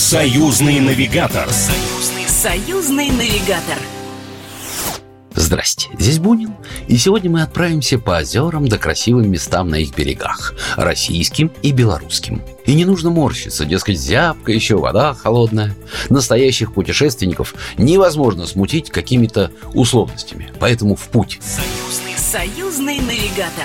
Союзный навигатор. Союзный навигатор. Здрасте, здесь Бунин, и сегодня мы отправимся по озерам да красивым местам на их берегах, российским и белорусским. И не нужно морщиться, дескать, зябко, еще вода холодная. Настоящих путешественников невозможно смутить какими-то условностями, поэтому в путь. Союзный навигатор.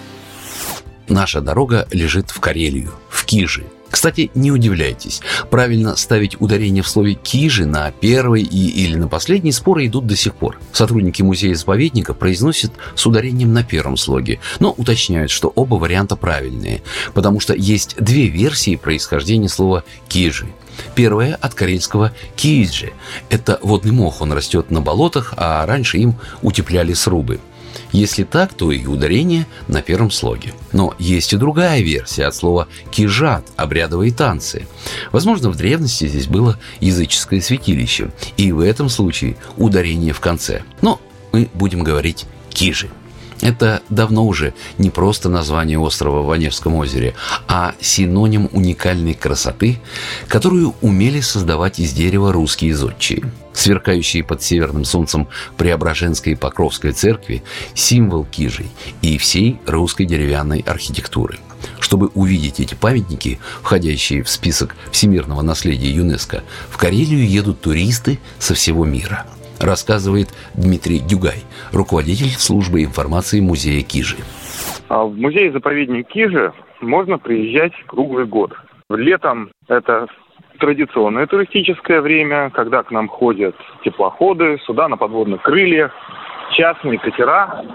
Наша дорога лежит в Карелию, в Кижи. Кстати, не удивляйтесь, правильно ставить ударение в слове «Кижи» на первый или на последний споры идут до сих пор. Сотрудники музея-заповедника произносят с ударением на первом слоге, но уточняют, что оба варианта правильные, потому что есть две версии происхождения слова «Кижи». Первая от карельского «кииджи». Это водный мох, он растет на болотах, а раньше им утепляли срубы. Если так, то и ударение на первом слоге. Но есть и другая версия от слова «кижат» – обрядовые танцы. Возможно, в древности здесь было языческое святилище, и в этом случае ударение в конце. Но мы будем говорить «кижи». Это давно уже не просто название острова в Онежском озере, а синоним уникальной красоты, которую умели создавать из дерева русские зодчие. Сверкающие под северным солнцем Преображенской и Покровской церкви – символ Кижей и всей русской деревянной архитектуры. Чтобы увидеть эти памятники, входящие в список всемирного наследия ЮНЕСКО, в Карелию едут туристы со всего мира. Рассказывает Дмитрий Дюгай, руководитель службы информации музея Кижи. В музей-заповедник Кижи можно приезжать круглый год. Летом это традиционное туристическое время, когда к нам ходят теплоходы, суда на подводных крыльях, частные катера.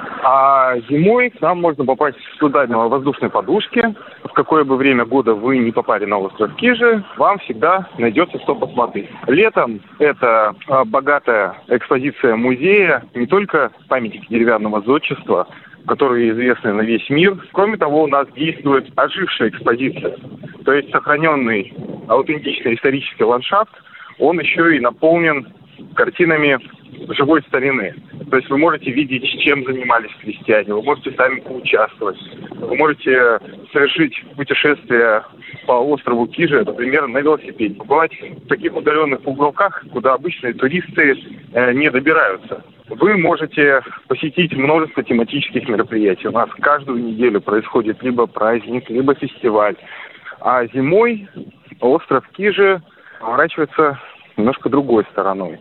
А зимой к нам можно попасть сюда на воздушной подушке. В какое бы время года вы не попали на остров Кижи, вам всегда найдется что посмотреть. Летом это богатая экспозиция музея, не только памятники деревянного зодчества, которые известны на весь мир. Кроме того, у нас действует ожившая экспозиция. То есть сохраненный аутентичный исторический ландшафт, он еще и наполнен картинами живой старины. То есть вы можете видеть, чем занимались крестьяне, вы можете сами поучаствовать, вы можете совершить путешествие по острову Кижи, например, на велосипеде. Побывать в таких удаленных уголках, куда обычные туристы не добираются. Вы можете посетить множество тематических мероприятий. У нас каждую неделю происходит либо праздник, либо фестиваль. А зимой остров Кижи поворачивается немножко другой стороной.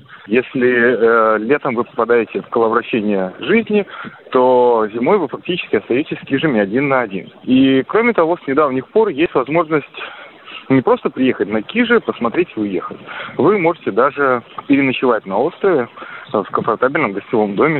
Если летом вы попадаете в коловращение жизни, то зимой вы фактически остаетесь с Кижами один на один. И кроме того, с недавних пор есть возможность не просто приехать на Кижи, посмотреть и уехать. Вы можете даже переночевать на острове в комфортабельном гостевом доме.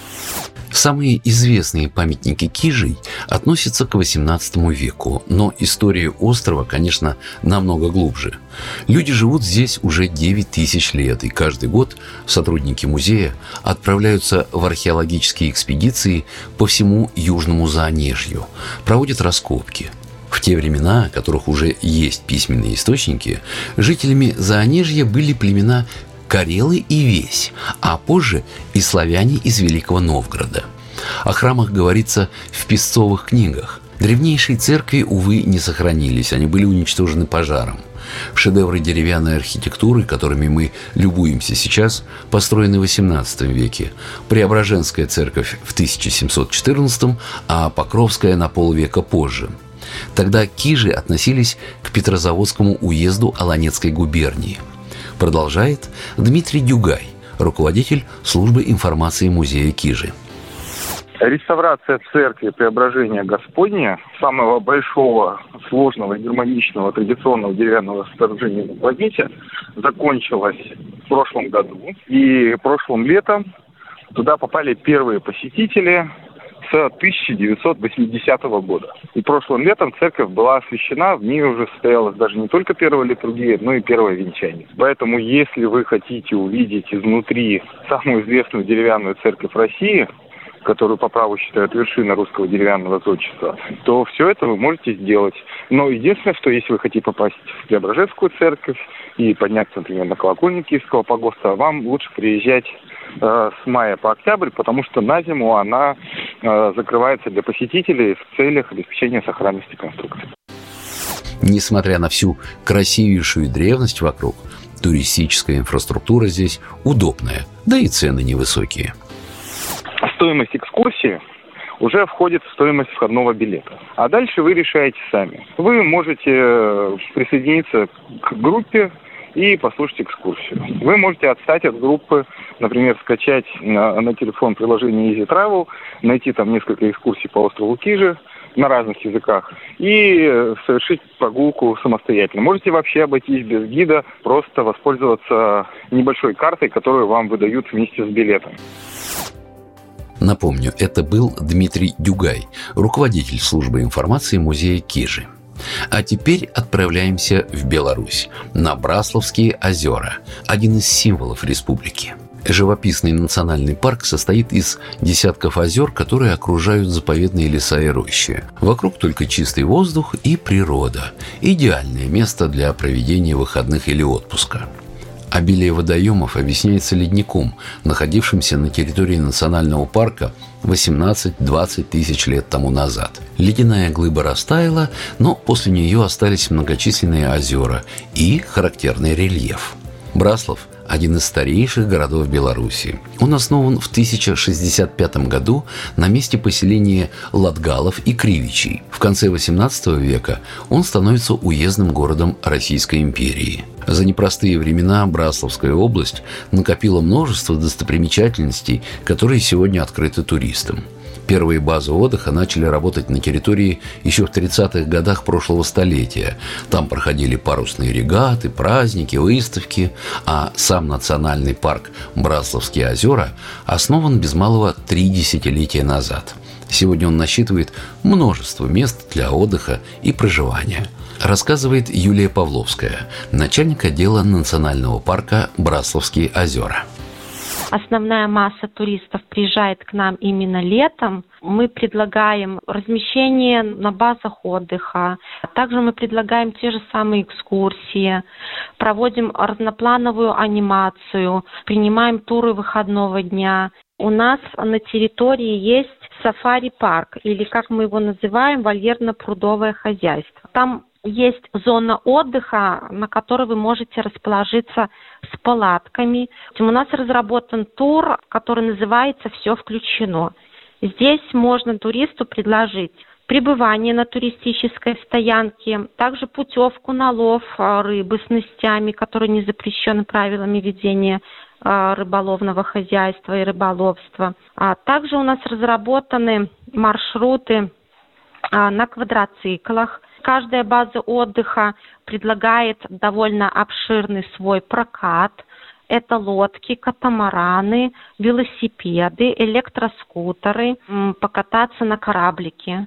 Самые известные памятники Кижей относятся к XVIII веку, но история острова, конечно, намного глубже. Люди живут здесь уже 9 тысяч лет, и каждый год сотрудники музея отправляются в археологические экспедиции по всему Южному Заонежью, проводят раскопки. В те времена, о которых уже есть письменные источники, жителями Заонежья были племена карелы и весь, а позже и славяне из Великого Новгорода. О храмах говорится в песцовых книгах. Древнейшие церкви, увы, не сохранились, они были уничтожены пожаром. Шедевры деревянной архитектуры, которыми мы любуемся сейчас, построены в XVIII веке. Преображенская церковь в 1714, а Покровская на полвека позже. Тогда Кижи относились к Петрозаводскому уезду Олонецкой губернии. Продолжает Дмитрий Дюгай, руководитель службы информации музея Кижи. Реставрация церкви Преображения Господня, самого большого, сложного, гармоничного, традиционного деревянного сооружения на планете, закончилась в прошлом году. И прошлым летом туда попали первые посетители с 1980 года. И прошлым летом церковь была освящена, в ней уже состоялась даже не только первая литургия, но и первое венчание. Поэтому, если вы хотите увидеть изнутри самую известную деревянную церковь России, которую по праву считают вершиной русского деревянного зодчества, то все это вы можете сделать. Но единственное, что если вы хотите попасть в Преображенскую церковь и подняться, например, на колокольни Киевского погоста, вам лучше приезжать с мая по октябрь, потому что на зиму она закрывается для посетителей в целях обеспечения сохранности конструкции. Несмотря на всю красивейшую древность вокруг, туристическая инфраструктура здесь удобная, да и цены невысокие. Стоимость экскурсии уже входит в стоимость входного билета. А дальше вы решаете сами. Вы можете присоединиться к группе и послушать экскурсию. Вы можете отстать от группы, например, скачать на телефон приложение Easy Travel, найти там несколько экскурсий по острову Кижи на разных языках и совершить прогулку самостоятельно. Можете вообще обойтись без гида, просто воспользоваться небольшой картой, которую вам выдают вместе с билетом. Напомню, это был Дмитрий Дюгай, руководитель службы информации музея Кижи. А теперь отправляемся в Беларусь, на Браславские озера, один из символов республики. Живописный национальный парк состоит из десятков озер, которые окружают заповедные леса и рощи. Вокруг только чистый воздух и природа. Идеальное место для проведения выходных или отпуска. Обилие водоемов объясняется ледником, находившимся на территории национального парка 18-20 тысяч лет тому назад. Ледяная глыба растаяла, но после нее остались многочисленные озера и характерный рельеф. Браслав – один из старейших городов Беларуси. Он основан в 1065 году на месте поселения латгалов и кривичей. В конце XVIII века он становится уездным городом Российской империи. За непростые времена Браславская область накопила множество достопримечательностей, которые сегодня открыты туристам. Первые базы отдыха начали работать на территории еще в 30-х годах прошлого столетия. Там проходили парусные регаты, праздники, выставки, а сам национальный парк Браславские озера основан без малого 3 десятилетия назад. Сегодня он насчитывает множество мест для отдыха и проживания. Рассказывает Юлия Павловская, начальник отдела национального парка Браславские озера. Основная масса туристов приезжает к нам именно летом. Мы предлагаем размещение на базах отдыха. Также мы предлагаем те же самые экскурсии. Проводим разноплановую анимацию. Принимаем туры выходного дня. У нас на территории есть сафари-парк, или, как мы его называем, вольерно-прудовое хозяйство. Там есть зона отдыха, на которой вы можете расположиться с палатками. У нас разработан тур, который называется «Все включено». Здесь можно туристу предложить пребывание на туристической стоянке, также путевку на лов рыбы снастями, которые не запрещены правилами ведения рыболовного хозяйства и рыболовства. А также у нас разработаны маршруты на квадроциклах. Каждая база отдыха предлагает довольно обширный свой прокат. Это лодки, катамараны, велосипеды, электроскутеры, покататься на кораблике.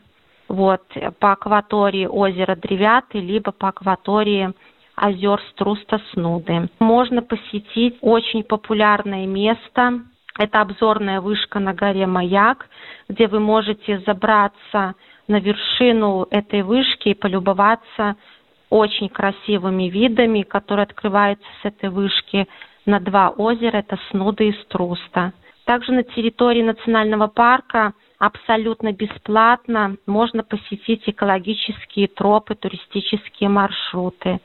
По акватории озера Древяты, либо по акватории озер Струста-Снуды. Можно посетить очень популярное место. Это обзорная вышка на горе Маяк, где вы можете забраться на вершину этой вышки и полюбоваться очень красивыми видами, которые открываются с этой вышки на 2 озера, это Снуда и Струста. Также на территории национального парка абсолютно бесплатно можно посетить экологические тропы, туристические маршруты.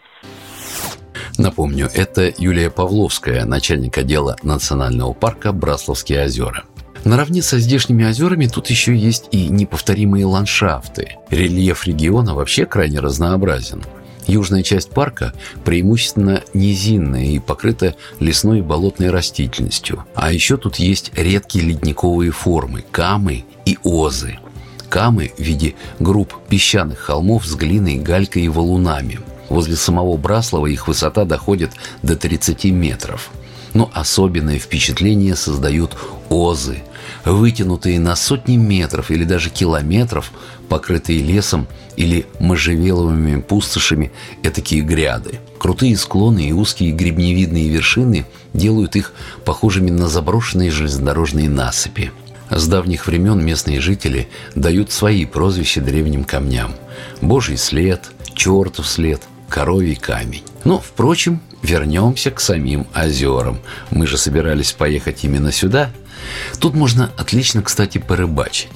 Напомню, это Юлия Павловская, начальник отдела национального парка Браславские озера. Наравне со здешними озерами тут еще есть и неповторимые ландшафты. Рельеф региона вообще крайне разнообразен. Южная часть парка преимущественно низинная и покрыта лесной и болотной растительностью. А еще тут есть редкие ледниковые формы – камы и озы. Камы в виде групп песчаных холмов с глиной, галькой и валунами. Возле самого Браслава их высота доходит до 30 метров. Но особенное впечатление создают озы, вытянутые на сотни метров или даже километров, покрытые лесом или можжевеловыми пустошами этакие гряды. Крутые склоны и узкие гребневидные вершины делают их похожими на заброшенные железнодорожные насыпи. С давних времен местные жители дают свои прозвища древним камням: Божий след, Чертов след, Коровий камень. Но, впрочем, вернемся к самим озерам. Мы же собирались поехать именно сюда. Тут можно отлично, кстати, порыбачить.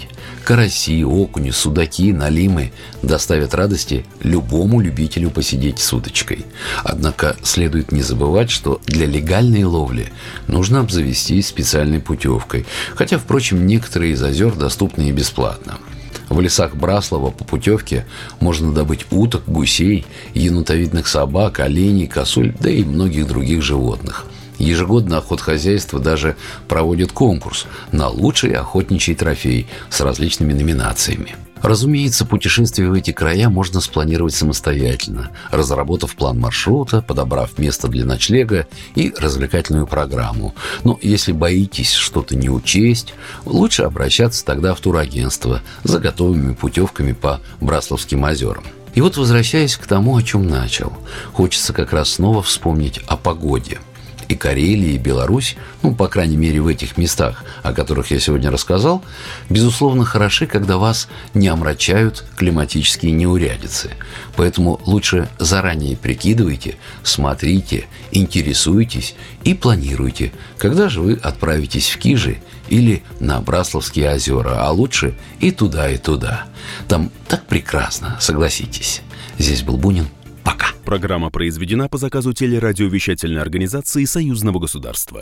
Караси, окуни, судаки, налимы доставят радости любому любителю посидеть с удочкой. Однако следует не забывать, что для легальной ловли нужно обзавестись специальной путевкой, хотя, впрочем, некоторые из озер доступны и бесплатно. В лесах Браслова по путевке можно добыть уток, гусей, енотовидных собак, оленей, косуль, да и многих других животных. Ежегодно охотхозяйство даже проводит конкурс на лучший охотничий трофей с различными номинациями. Разумеется, путешествие в эти края можно спланировать самостоятельно, разработав план маршрута, подобрав место для ночлега и развлекательную программу. Но если боитесь что-то не учесть, лучше обращаться тогда в турагентство за готовыми путевками по Брасловским озерам. И вот, возвращаясь к тому, о чем начал, хочется как раз снова вспомнить о погоде. И Карелия, и Беларусь, по крайней мере, в этих местах, о которых я сегодня рассказал, безусловно, хороши, когда вас не омрачают климатические неурядицы. Поэтому лучше заранее прикидывайте, смотрите, интересуйтесь и планируйте, когда же вы отправитесь в Кижи или на Брасловские озера, а лучше и туда, и туда. Там так прекрасно, согласитесь. Здесь был Бунин. Пока. Программа произведена по заказу телерадиовещательной организации Союзного государства.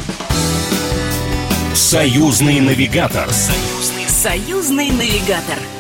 Союзный навигатор. Союзный навигатор.